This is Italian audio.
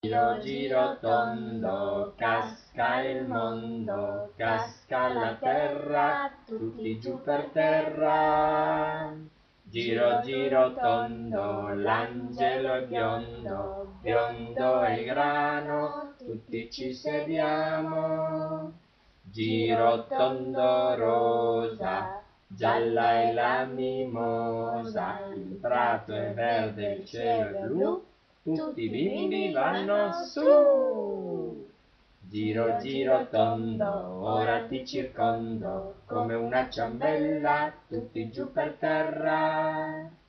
Giro giro tondo, casca il mondo, casca la terra, tutti giù per terra. Giro giro tondo, l'angelo è biondo, biondo è il grano, tutti ci sediamo. Giro tondo rosa, gialla è la mimosa, il prato è verde, il cielo è blu, tutti i bimbi vanno su. Giro giro tondo, ora ti circondo, come una ciambella, tutti giù per terra.